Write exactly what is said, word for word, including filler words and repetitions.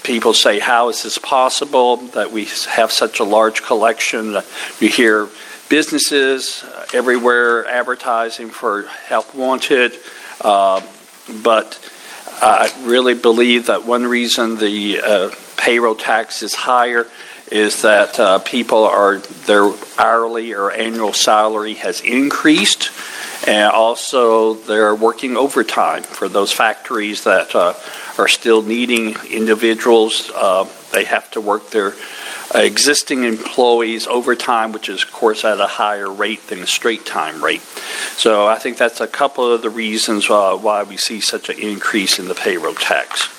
people say, how is this possible that we have such a large collection? You hear businesses everywhere advertising for help wanted, uh, but I really believe that one reason the uh, payroll tax is higher is that uh, people are, their hourly or annual salary has increased, and also they're working overtime for those factories that uh, are still needing individuals. Uh, they have to work their existing employees overtime, which is, of course, at a higher rate than a straight time rate. So I think that's a couple of the reasons uh, why we see such an increase in the payroll tax.